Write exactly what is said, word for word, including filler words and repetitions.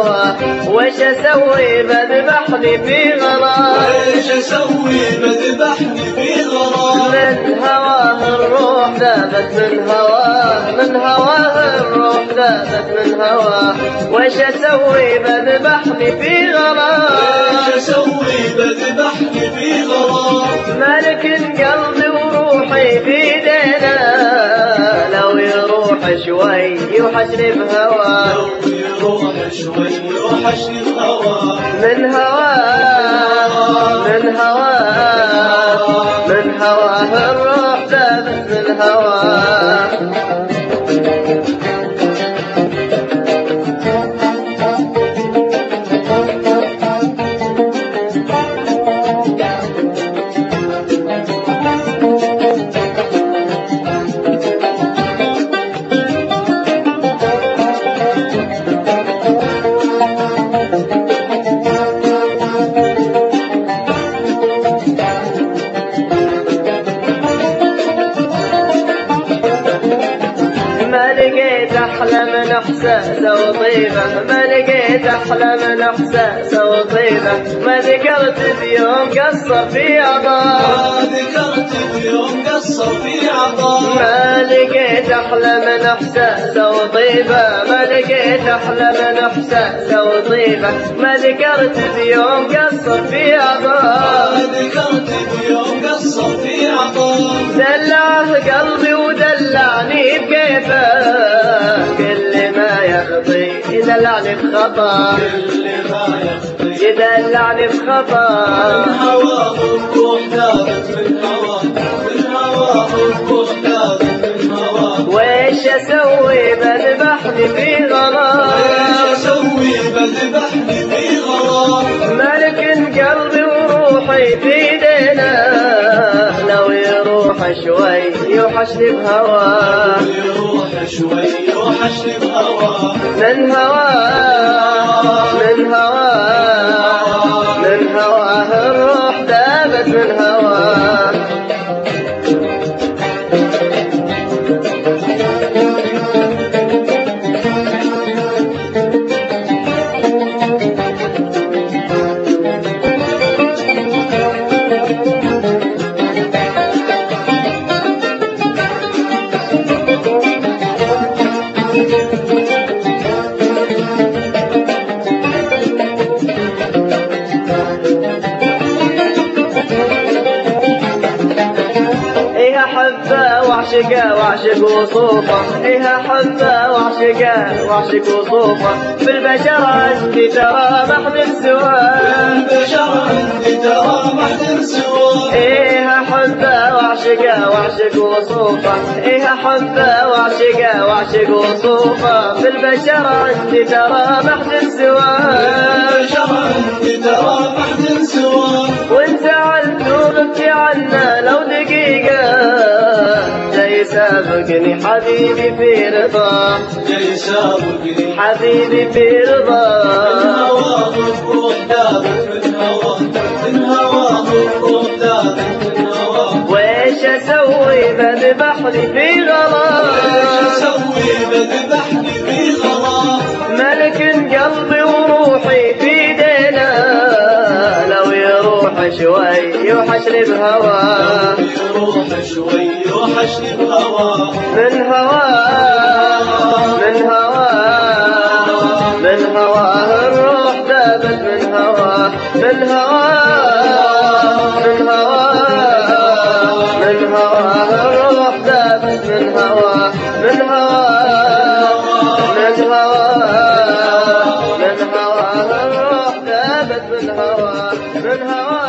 هواه. وش اسوي بذبحني في غرام، وش اسوي بذبحني في غرام. من هواه الروح ذابت من هواه، من هواه الروح ذابت من هواه. وش اسوي بذبحني في غرام، وش اسوي بذبحني في غرام. مالك قلبي وروحي في ايدينا، لو يروح شوي يوحشني بهواه. لو يروح شوي يوحشني بهواه. من هواه من هواه من هواه الروح ذابت من هواه. ما لقيت أحلى من إحساسه وطيبه، ما لقيت أحلى من إحساسه وطيبه. ما ذكرت بيوم قصر في عطاه، ما ذكرت بيوم قصر في عطاه. ما لقيت أحلى من إحساسه وطيبه، ما لقيت أحلى من إحساسه وطيبه. ما ذكرت بيوم قصر في عطاه، ما ذكرت بيوم قصر في عطاه. دلعه قلبي ودلعني بكيفه، كل ما يخطي يدلعني بخطا، كل ما يخطي يدلعني بخطا. من هواه الروح ذابت من هواه. من هواه الروح ذابت من هواه. ويش اسوي بذبحني في غرام، وش اسوي بذبحني في غرام. مالك قلبي وروحي في ايدينا، لو يروح شوي يوحشني بهواه. يروح شوي يوحشني بهواه. من هواه من هواه من هواه الروح ذابت من هواه. إيه أحبه وأعشقه وأعشق وصوفه، إيه أحبه وأعشقه وأعشق وصوفه. في البشر عندي ترى ما حد سواه، البشر عندي ترى ما حد سواه. إيه أحبه وأعشقه وأعشق وصوفه، إيه أحبه وأعشقه وأعشق وصوفه. في البشر عندي ترى ما حد سواه، البشر عندي ترى ما حد سواه. وإن زعلت وغبت عنه لو دقيقة، جاي سابقني حبيبي في رضاه، جاي سابقني حبيبي في رضاه. من هواه الروح ذابت من هواه. من هواه الروح ذابت من هواه. ويش اسوي بذبحني في غرام، وش اسوي بذبحني في غرام. ملك قلبي وروحي في ايدينا، لو يروح شوي يوحشني بهواه. يروح شوي يوحشني بهواه. من هواه من هواه من هواه الروح ذابت من هواه. من هواه من هواه من هواه الروح ذابت من هواه. من هواه من هواه من هواه الروح ذابت من هواه. من هواه